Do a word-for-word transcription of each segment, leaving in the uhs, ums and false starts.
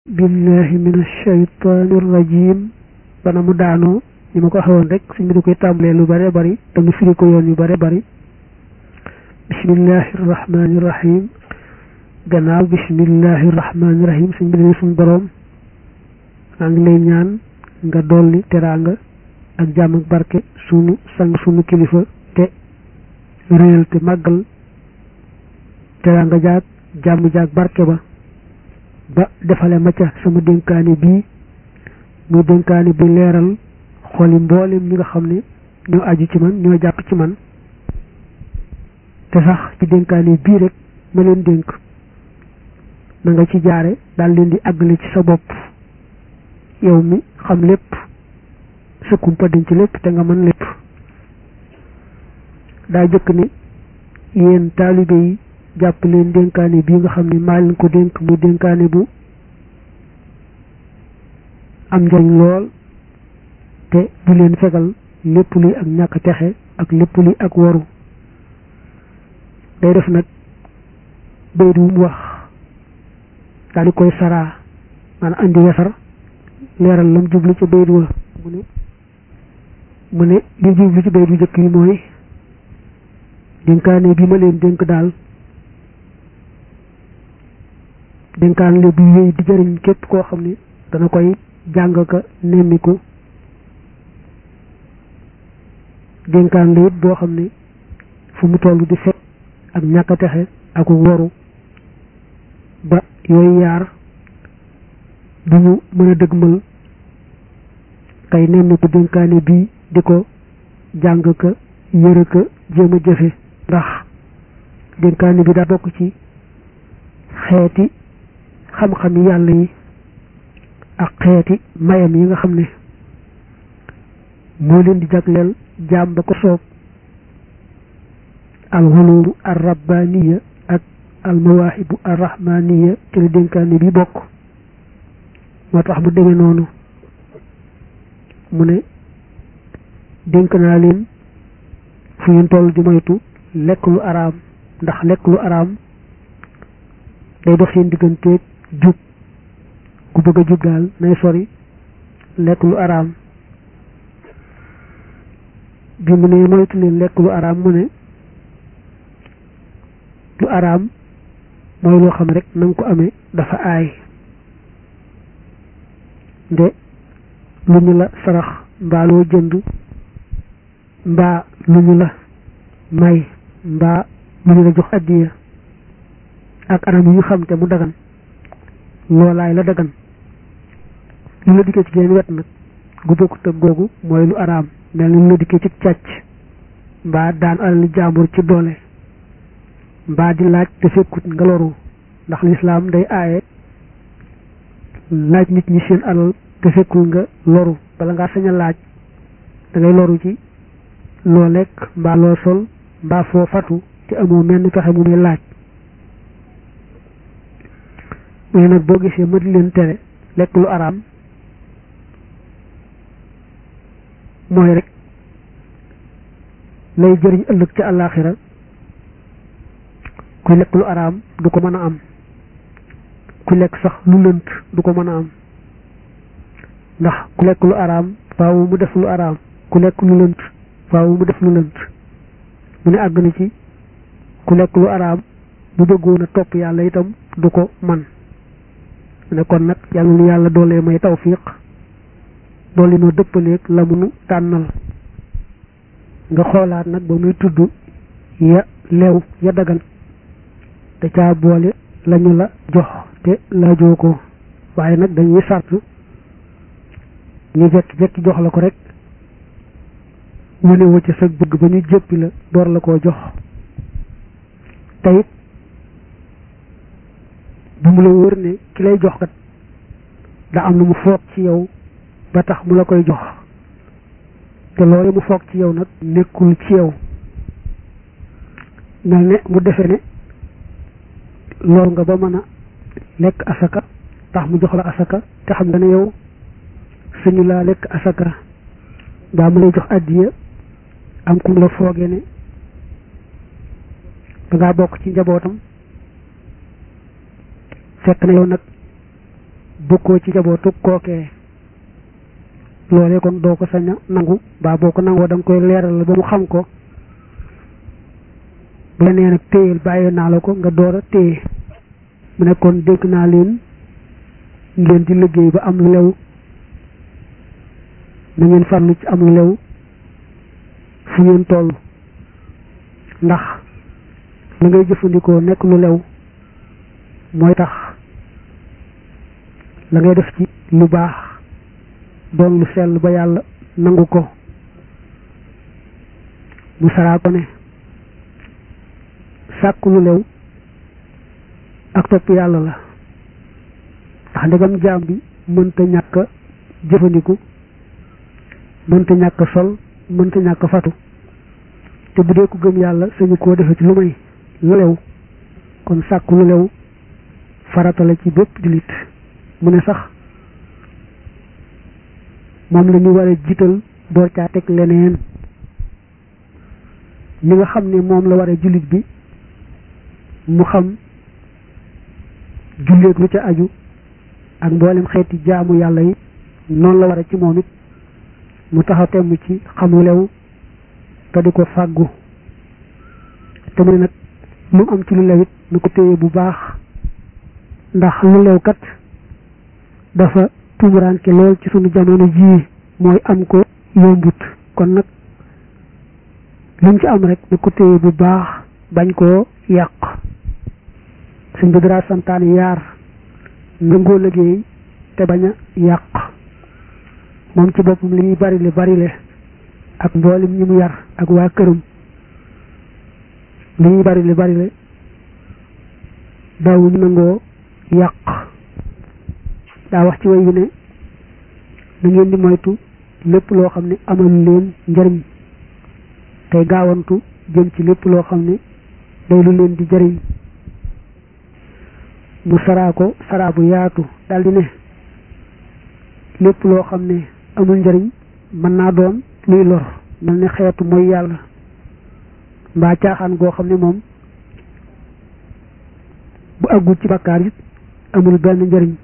billahi min ashaytaani rajim bana mu daanoo ni ma ko waxoon rek suñ bi da koy tàmbalee lu bare bari te mu firi ko yoon yu bare bari bismillahi rahmaani rahim gannaaw bismillahi rahmaani rahim suñ bi ne suñ boroom maa ngi lay ñaan nga dolli teraanga ak jàmm ak barke sunu sang sunu kilifa te réyal te màggal teraanga jaag jàmm jaag barke ba ba defale ma ca sama dénkaane bii muy dénkaane bi leeral xoli mboolem ñi nga xam ne ñoo aju ci man ñoo jàpp ci man te sax ci dénkaane bii rek ma leen dénk na nga ci jaare daal leen di àggale ci sa bopp yow mi xam lépp sa kumpa dañ ci lépp te nga mën lépp daa jëkk ne yéen taalibe yi jàpp leen dénkaane bii nga xam ne maa leen ko dénk muy dénkaane bu am njariñ lool te du leen fegal lépp luy ak ñàkk texe ak lépp luy ak waru day def nag bayit wu mu wax daal di koy saraa maanaam andi wesar leeral lam jublu ci bayit wa mu ne mu ne li jublu ci bayit bu jëkk yi mooy dénkaane bi ma leen dénk daal dénkaan la bi wéy di jëriñ képp koo xam ne dana koy jàng ka nemmiku dénkaan la it boo xam ne fu mu toll di fekk ak ñàkk a texe ak waru ba yooyu yaar du ñu mën a dëgmal kay nemmiku dénkaane bii di ko jàng ka yëre ka jéem a jëfe ndax dénkaane bi daa bokk ci xeeti xam-xam yàlla yi ak xeeti mayam yi nga xam ne moo leen di jagleel jaam ba ko soob al xulumu ar rabbaniya ak al mawaahibu ar rahmaniya ci la dénkaane bi bokk moo tax mu demee noonu mu ne dénk naa leen fu ñu toll di moytu lekk lu araam ndax lekk lu araam day dox seen digganteeg jub ku bëgg a jub daal nay sori lekk lu araam bi mu ne moytu leen lekk lu araam mu ne lu araam mooy loo xam rek na nga ko amee dafa aay nde lu ñu la sarax mbaa loo jënd mbaa lu ñu la may mbaa lu ñu la jox addiya ak anam yi ñu xam te mu dagan loolaay la dagan lu la dikkee ci genn wet nag gu bokkut ak googu mooy lu araam mel ni lu la dikkee ci càcc mbaa daan alal jaambur ci doole mbaa di laaj te fekkut nga loru ndax lislaam day aaye laaj nit ñi seen alal te fekkul nga loru bala ngaa sañ a laaj da ngay loru ci loo lekk mbaa loo sol mbaa foo fatu te amoo menn pexe mu muy laaj mais nag boo gisee ma di leen tere lekk lu araam mooy rek lay jëriñ ëllëg ci àllaaxira ku lekk lu araam du ko mën a am ku lekk sax lu lënt du ko mën a am ndax ku lekk lu araam faawu mu def lu araam ku lekk lu lënt faawu mu def lu lënt mu ne àgg na ci ku lekk lu araam bu bëggoon a topp yàlla itam du ko man ne kon nag yàlla nu yàlla doolee may tawfiq doole noo dëppaleeg la munu tànnal nga xoolaat nag ba muy tudd ya leew ya dagan te caa boole lañu la jox te laajoo ko waaye nag dañuy sart ñu jekki jekki jox la ko rek wane wacc sa bëgg ba ñu jëppi la door la koo jox teyit bu mu la wóor ne ki lay jox kat da am lu mu foog ci yow ba tax mu la koy jox te loolu mu foog ci yow nag nekkul ci yow mel ne mu defe ne loolu nga ba mën a lekk asaka tax mu jox la asaka te xam nga ne yow suñu laa lekk asaka daa mu lay jox addiya am kum la fooge ne dangaa bokk ci njabootam fekk na yow nag bokkoo ci jabootu kookee loolee kon doo ko sañ a nangu baa boo ko nangoo da nga koy leeral ba mu xam ko bu la nee nag téyel bàyyi naa la ko nga door a téye mu ne kon dégg naa leen ngeen di liggéey ba am lu lew na ngeen farlu ci am lu lew fu ngeen toll ndax la ngay jëfandikoo nekk lu lew mooy tax la ngay def ci lu baax doon lu sell ba yàlla nangu ko mu saraa ko ne sàkku lu lew ak topp yàlla la ndax ndegam jaam bi mënta ñàkk a jëfandiku mënta ñàkk a sol mënta ñàkk a fatu te bu dee ko gëm yàlla sañu koo defe ci lu may lu lew kon sàkku lu lew farata la ci bépp jullit mu ne sax moom la ñu war a jiital door caa teg leneen li nga xam ne moom la war a jullit bi mu xam julleeg lu ca aju ak mboolem xeeti jaamu yàlla yi noonu la war a ci moom it mu taxaw temm ci xam lu lew te di ko fàggu te mu ne nag lu am ci lu lew it nu ko téye bu baax ndax lu lew kat dafa tumuraanke lool ci sunu jamono jii mooy am ko yombut kon nag luñ ci am rek nu ko téye bu baax bañ koo yàq suñ bi dara santaane yaar nangoo liggéey te bañ a yàq moom ci boppam li ñuy barile barile ak mboolem ñi mu yar ak waa këram li ñuy barile barile daawuñu nangoo yàq daa wax ci way wi ne na ngeen di moytu lépp loo xam ne amal leen njariñ tey gaawantu jëm ci lépp loo xam ne day lu leen di jariñ mu saraa ko saraa bu yaatu daldi ne lépp loo xam ne amul njariñ mën naa doon luy lor mel ne xeetu mooy yàlla mbaa caaxaan goo xam ne moom bu àggul ci bakkaar it amul benn njariñ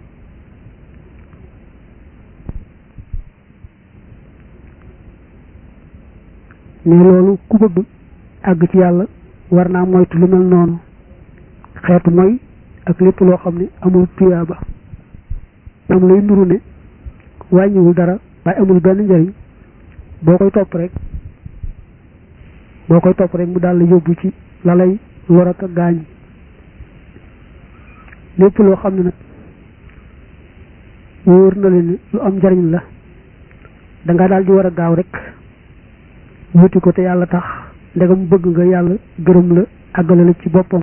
ne loolu ku bëgg àgg ci yàlla war naa moytu lu mel noonu xeetu mooy ak lépp loo xam ne amul tuyaaba am lay nuru ne wàññiwul dara waaye amul benn njariñ boo koy topp rek boo koy topp rek mu daal la yóbbu ci la lay lor ak gaañ lépp loo xam ne nag wóor na leen lu am njariñ la da nga daal di war a gaaw rek wuti ko te yàlla tax ndegam bëgg nga yàlla gërëm la àggale la ci boppam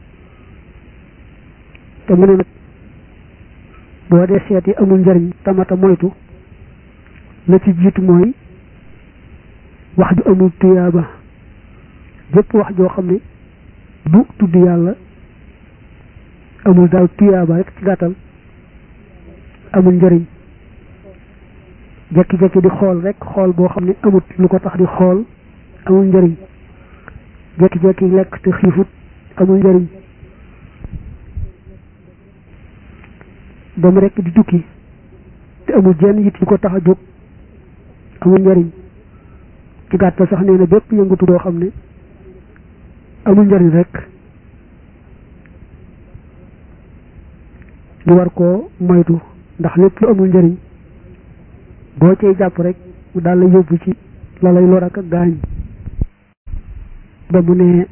te mu ne nag boo dee seet yi amul njariñ tamata moytu la ci jiitu mooy wax ju amul tuyaaba jëpp wax joo xam ne du tudd yàlla amul daal tuyaaba rek ci gàttal amul njariñ jekki-jekki di xool rek xool boo xam ne amut lu ko tax di xool amul njariñ jekki-jekki lekk te xiifut amul njariñ dem rek di tukki te amul jenn yit yu ko tax a jóg amul njariñ ci gàttal sax nee na bépp yëngatu boo xam ne amul njariñ rek ñu war koo moytu ndax lépp lu amul njariñ boo cay jàpp rek mu daal la yóbbu ci la lay lor ak gaañ ba mu ne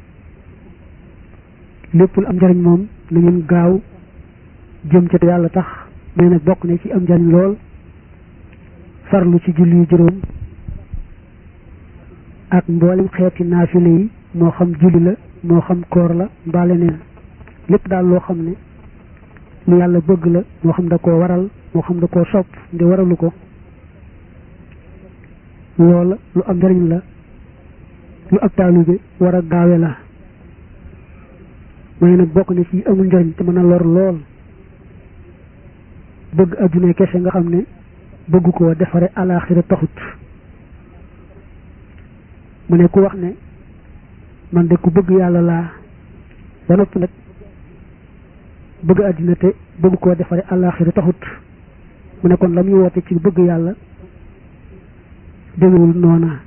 lépp lu am njariñ moom na ngeen gaaw jëm ca te yàlla tax nee na bokk ne ci am njariñ lool farlu ci julli yu juróom ak mboolem xeeti naafile yi moo xam julli la moo xam koor la mbaa leneen lépp daal loo xam ne lu yàlla bëgg la moo xam da koo waral moo xam da koo sopp ndi waralu ko loola lu am njariñ la lu ab taalibe war a gaawe la mooy nag bokk na ci amul njariñ te mën a lor lool bëgg adduna kese nga xam ne bëgg koo defare alaaxira taxut mu ne ku wax ne man de ku bëgg yàlla laa ba noppi nag bëgg àddina te bëgg koo defare àllaaxira taxut mu ne kon la muy woote ci bëgg yàlla demewul noona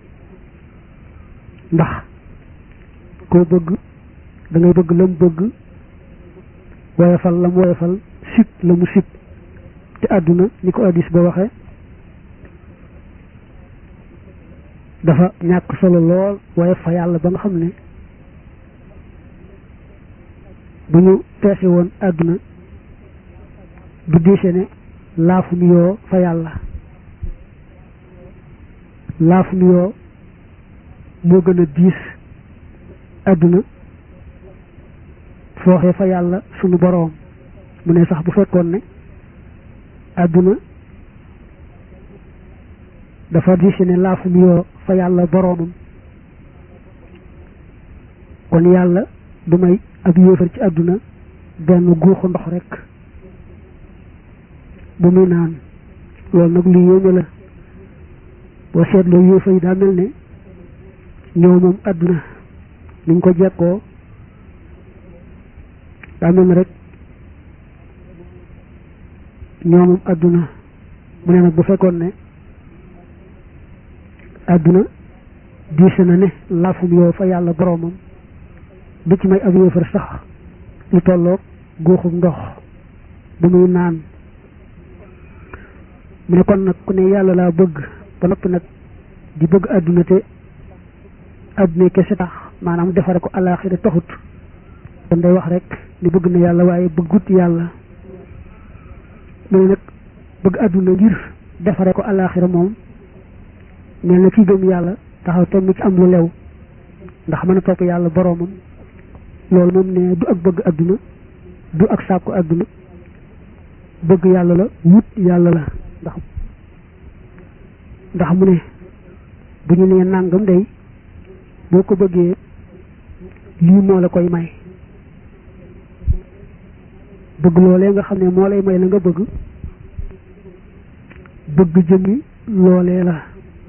ndax koo bëgg da ngay bëgg la mu bëgg woyofal la mu woyofal sib la mu sib te àdduna ni ko hadiis ba waxe dafa ñàkk solo lool woyof fa yàlla ba nga xam ne bu ñu peese woon àdduna du diise ne laafu nuyoo fa yàlla laafu nuyoo moo gën a diis àdduna fooxee fa yàlla sunu boroom mu ne sax bu fekkoon ne àdduna dafa diise ne laafu nuyoo fa yàlla boroomam kon yàlla du may ab yéefar ci àdduna benn guuxu ndox rek bu muy naan loolu nag lu yéeme la boo seetloo yéefar yi daa mel ne ñoo moom àdduna niñ ko jekkoo daa mel ne rek ñoo moom àdduna mu ne nag bu fekkoon ne àdduna diise na ne laafum yoo fa yàlla boroomam du ci may ab yéefar sax lu tolloog guuxum ndox bu muy naan mu ne kon nag ku ne yàlla laa bëgg ba noppi nag di bëgg àdduna te àdduna kese tax maanaam defare ko alaaxira taxut kon day wax rek ni bëgg na yàlla waaye bëggut yàlla mu ne nag bëgg àdduna ngir defare ko alaaxira moom mel na kii gëm yàlla taxaw tamit ci am lu lew ndax mën a topp yàlla boroomam loolu moom ne du ak bëgg àdduna du ak sàkku àdduna bëgg yàlla la wut yàlla la ndax ndax mu ne bu ñu nee nàngam day boo ko bëggee lii moo la koy may bëgg loolee nga xam ne moo lay may la nga bëgg bëgg jëmmi loolee la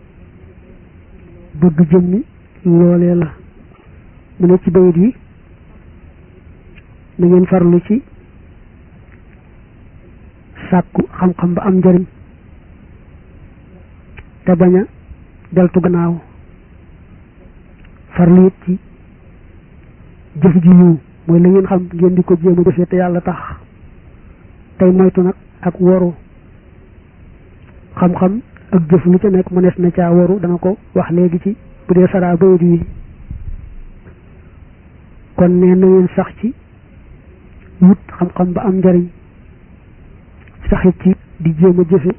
bëgg jëmmi loolee la mu ne ci bayit yi na ngeen farlu ci sàkku xam-xam ba am njariñ te bañ a deltu gannaaw farlu it ci jëf ji yiw mooy la ngeen xam ngeen di ko jéem a jëfee te yàlla tax tey moytu nag ak woru xam-xam ak jëf lu ca nekk mënees na caa woru dana ko wax léegi ci bu dee saraa bayit yi kon nee na ngeen sax ci wut xam-xam ba am njariñ saxit ci di jéem a jëfe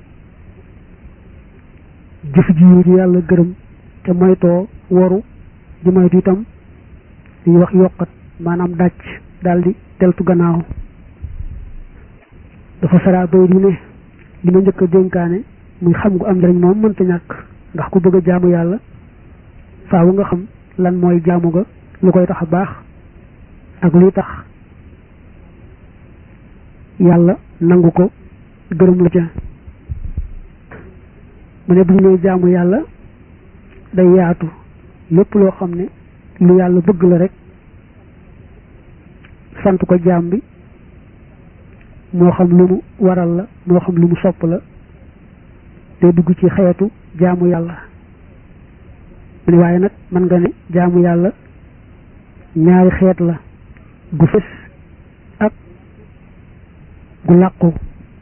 jëf ji yi di yàlla gërëm te moytoo waru di moytu itam li wax yokkat maanaam dàcc daldi teltu gannaaw dafa saraa bay di ne li ma njëkk a dénkaane muy xam gu am njariñ moom mënta ñàkk ndax ku bëgg a jaamu yàlla faawu nga xam lan mooy jaamu ga lu koy tax a baax ak luy tax yàlla nangu ko gërëm la ca mu ne bu ñu nee jaamu yàlla day yaatu lépp loo xam ne lu yàlla bëgg la rek sant ko jaam bi moo xam lu mu waral la moo xam lu mu sopp la day dugg ci xeetu jaamu yàlla mu ne waaye nag mën nga ne jaamu yàlla ñaari xeet la gu fës ak gu làqu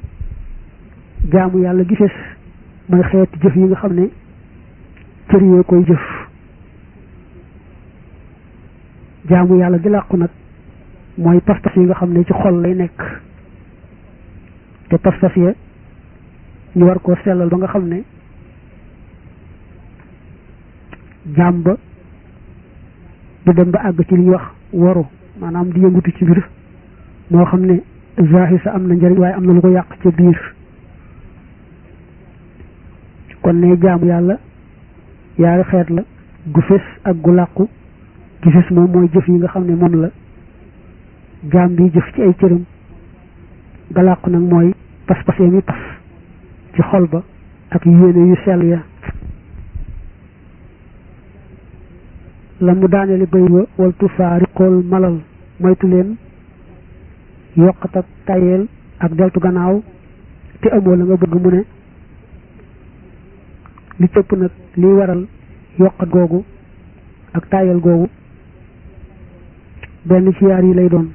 jaamu yàlla gi fës mooy xeeti jëf yi nga xam ne cër yee koy jëf jaamu yàlla gi làqu nag mooy pas-pas yi nga xam ne ci xol lay nekk te pas-pas ya ñu war koo sellal ba nga xam ne jaam ba du dem ba àgg ci li ñuy wax waru maanaam di yëngutu ci biir moo xam ne zahir sa am na njëriñ waaye am na lu ko yàq ca biir kon ne jaamu yàlla yaari xeet la gu fés ak gu làqu gi fés moom mooy jëf yi nga xam ne moom la jaam bi jëf ci ay cëram ga làqu nag mooy pas-pas ya mi pas ci xol ba ak yéene yu sell ya la mu daaneli bay wa wal tufaariqool malal moytu leen yokkat ak tayeel ak deltu gannaaw te amoo la nga bëgg mu ne li cëpp nag liy waral yokkat googu ak tayeel googu benn ci yaar yi lay doon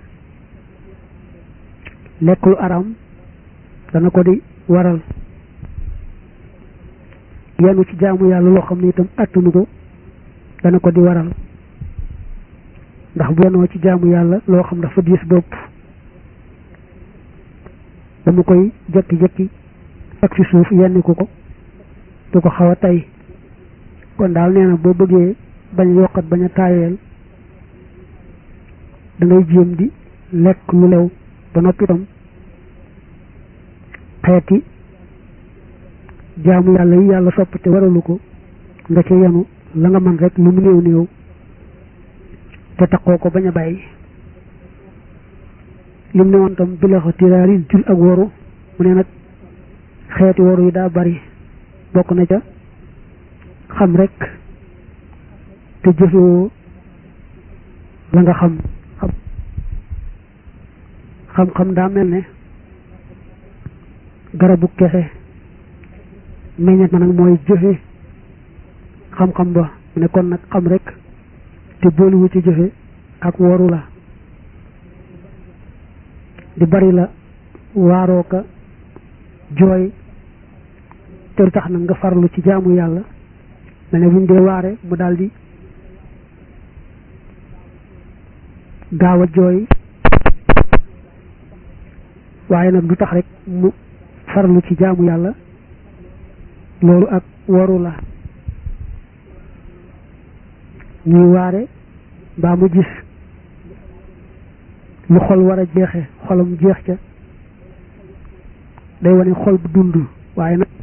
lekk lu araam dana ko di waral yenu ci jaamu yàlla loo xam ne itam attanu ko dana ko di waral ndax bu yenoo ci jaamu yàlla loo xam dafa diis bopp ba mu koy jekki-jekki ak fi suuf yenni ko ko du ko xaw a tay kon daal nee na boo bëggee bañ a yokkat bañ a taayeel da ngay jéem di lekk lu lew ba noppi itam xeeti jaamu yàlla yi yàlla sopp te waralu ko nga ci yenu la nga mën rek lu mu néew néew te taxoo ko bañ a bàyyi lim ne woon tam bilaxa tiraari jul ak waru mu ne nag xeeti waru yi daa bari bokk na ca xam rek te jëfewoo la nga xam xam xam-xam daa mel ne garabu kese meññet ma nag mooy jëfe xam-xam ba mu ne kon nag xam rek te booliwu ci jëfe ak waru la di bari la waaroo ka jooy te tax nag nga farlu ci jaamu yàlla mel ne buñ dee waare mu daldi gaaw a jooy waaye nag du tax rek mu farlu ci jaamu yàlla loolu ak waru la ñuy waare mbaa mu gis lu xol war a jeexe xolam jeex ca day wane xol bu dund waaye nag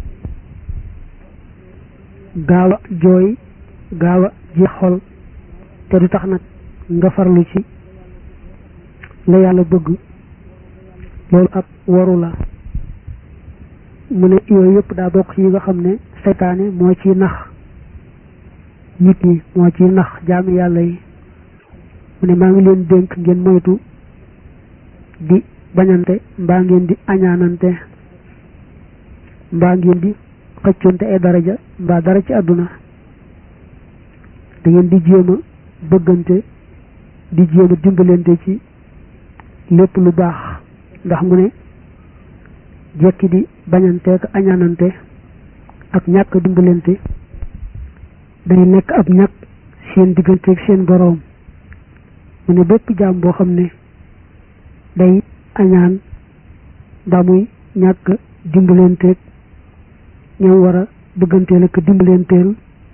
gaaw a jooy gaaw a jeex xol te du tax nag nga farlu ci la yàlla bëgg loolu ak waru la mu ne yooyu yëpp daa bokk ci yi nga xam ne seytaane moo ciy nax nit ñi moo ciy nax jaami yàlla yi mu ne maa ngi leen dénk ngeen moytu di bañante mbaa ngeen di añaanante mbaa ngeen di xëccoonte ay daraja mbaa dara ci àdduna da ngeen di jéem a bëggante di jéem a dimbalante ci lépp lu baax ndax mu ne jekki di bañante ak añaanante ak ñàkk dimbalante day nekk ab ñàkk seen diggante ak seen boroom mu ne bépp jaam boo xam ne day añaan mbaa muy ñàkk dimbalanteeg ñoom war a bëgganteel ak dimbalanteel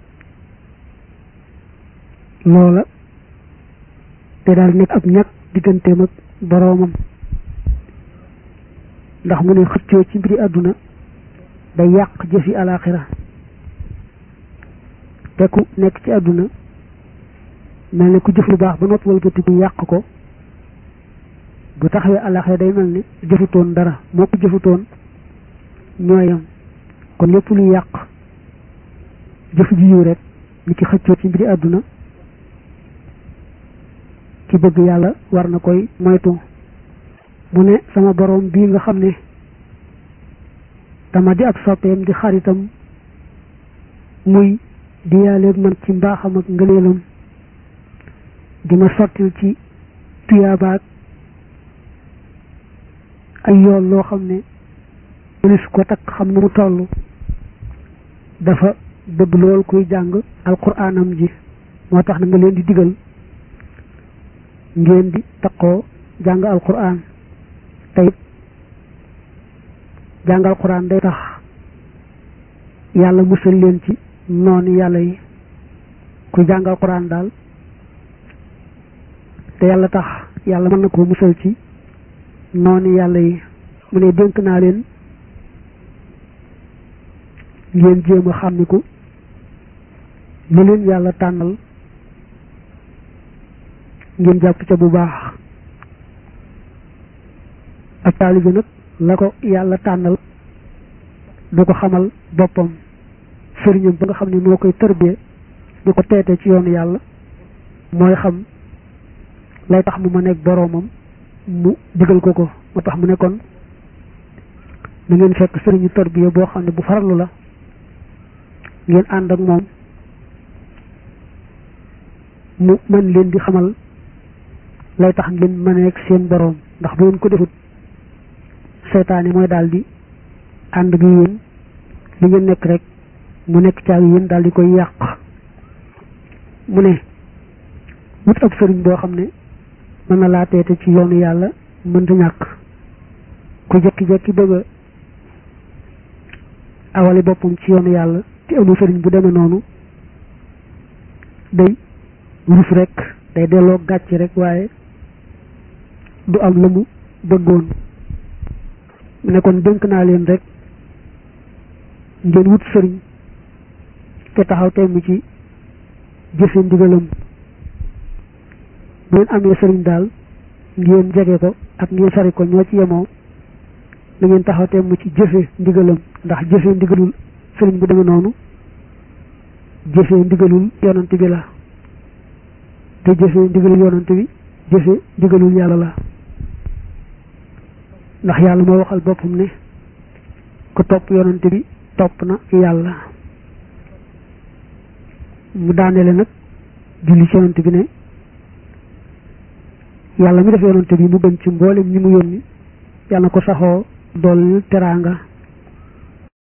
loola te daal nekk ab ñàkk digganteem ak boroomam ndax mu ne xëccoo ci mbiri àdduna day yàq jëfi alaaxira te ku nekk ci àdduna mel ne ku jëf lu baax ba noppi walbatiku yàq ko bu taxawee alaaxira day mel ne jëfutoon dara moo ko jëfutoon ñooyam kon lépp lu yàq jëf ji yiw rek ni ki xëccoo ci mbiri àdduna ki bëgg yàlla war na koy moytu mu ne sama boroom bii nga xam ne dama di ab soppeem di xaritam muy di yaaleeg man ci mbaaxam ak ngëneelam di ma sottil ci tuyaabaak ay yoon loo xam ne mënees ko takk xam ne mu toll dafa bëgg lool kuy jàng alquraanam ji moo tax na nga leen di digal ngeen di takkoo jàng alquraan tey jàng alquraan day tax yàlla musal leen ci noonu yàlla yi ku jàng alquraan daal te yàlla tax yàlla mën na koo musal ci noonu yàlla yi mu ne dénk naa leen ngeen jéem a xàmmiku lu leen yàlla tànnal ngeen jàpp ca bu baax ak taalibe nag la ko yàlla tànnal du ko xamal boppam sëriñam ba nga xam ne moo koy tërbee di ko teete ci yoonu yàlla mooy xam lay tax mu ma nekk boroomam mu digal ko ko moo tax mu ne kon da ngeen fekk sëriñu tarbiya boo xam ne bu farlu la ngeen ànd ak moom mu mën leen di xamal lay tax ngeen mën ak seen boroom ndax bu ngeen ko defut seytaane mooy daal di ànd ak yéen li ngeen nekk rek mu nekk caag yéen daal di koy yàq mu ne wut ab sëriñ boo xam ne mën na laa teete ci yoonu yàlla mënta ñàkk ku jekki-jekki bëgg a awali boppam ci yoonu yàlla te amul sëriñ bu demee noonu day rus rek day delloo gàcc rek waaye du am la mu bëggoon mu ne kon dénk naa leen rek ngeen wut sëriñ te taxaw temm ci jëfe ndigalam bu ngeen amee sëriñ daal ngeen jege ko ak ngeen sori ko ñoo ci yemoo da ngeen taxaw temm ci jëfe ndigalam ndax jëfe ndigalul sëriñ bu demee noonu jëfe ndigalul yonant bi la te jëfe ndigalul yonant bi jëfe ndigalul yàlla la ndax yàlla moo waxal boppam ne ku topp yonant bi topp na yàlla mu daanele nag julli ci yonant bi ne yàlla mi def yonante bi mu gën ci mboolem ñi mu yónni yàlla na ko saxoo dool teraanga